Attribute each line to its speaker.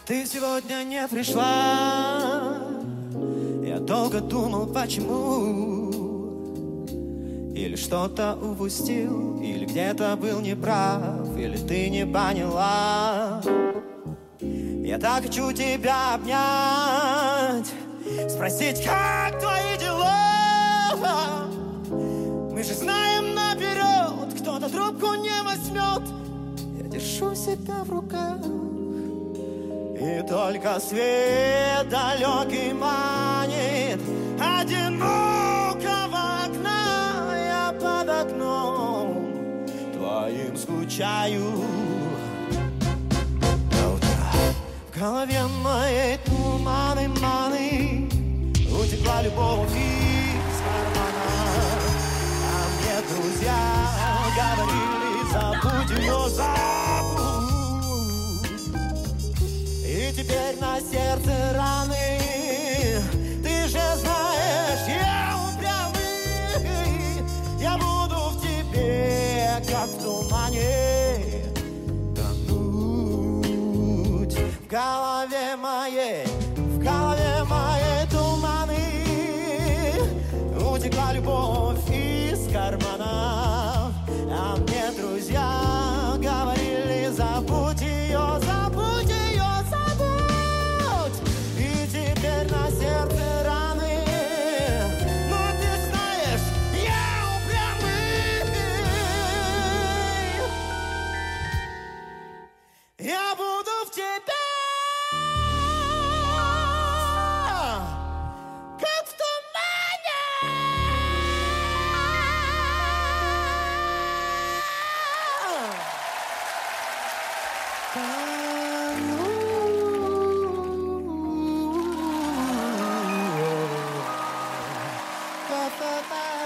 Speaker 1: Ты сегодня не пришла. Я долго думал, почему. Или что-то упустил, или где-то был неправ, или ты не поняла. Я так хочу тебя обнять, спросить, как твои дела. Мы же знаем наперед, кто-то трубку не возьмет. Я держу себя в руках, и только свет далекий манит одинокого окна. Я под окном твоим скучаю. До утра в голове моей туманы, маны. Утекла любовь из кармана. А мне друзья говорили, забудь ее, забудь. И теперь на сердце раны. Ты же знаешь, я упрямый. Я буду в тебе, как в тумане, тонуть. В голове моей туманы. Утекла любовь из кармана. А мне друзья говорили, забудь ее, забудь ее, забудь. И теперь на сердце раны. Но ты знаешь, я упрямый. Я буду в тебя, как в тумане. Та-та-та.